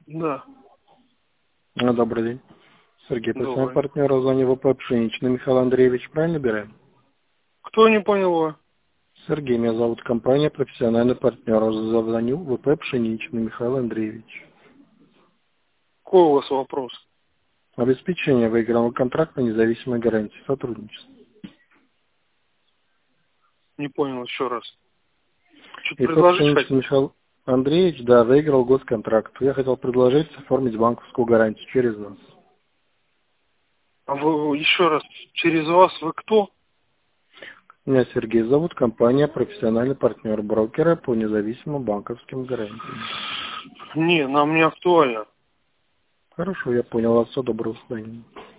Да. Добрый день. Сергей, Добрый. партнер в зоне ВП Пшеничный Михаил Андреевич, правильно набираем? Кто не понял его? Сергей, меня зовут, компания профессиональный партнер. Звоню ВП Пшеничный Михаил Андреевич. Какой у вас вопрос? Обеспечение выигранного контракта независимой гарантии сотрудничества. Не понял еще раз. Что-то ИП предложить Пшеничный хотите? Михаил Андреевич, да, выиграл госконтракт. Я хотел предложить оформить банковскую гарантию через вас. А вы еще раз, через вас вы кто? Меня Сергей зовут, компания профессиональный партнер брокера по независимым банковским гарантиям. Не, нам не актуально. Хорошо, я понял вас. Всего доброго, до свидания.